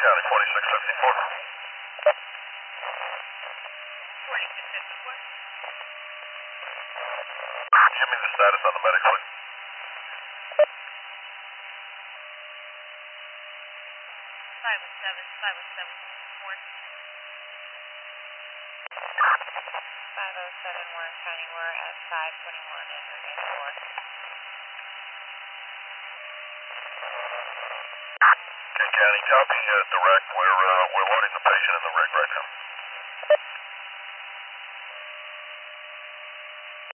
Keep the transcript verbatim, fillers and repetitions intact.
County, twenty-six fifty-four. twenty-six fifty-four. Give me the status on the medic, please. five oh seven, five oh seven, Warren. five oh seven, Warren County, we're at five twenty-one and Route ninety-four. Okay, County, copy, uh, direct. We're, uh, we're loading the patient in the rig right now.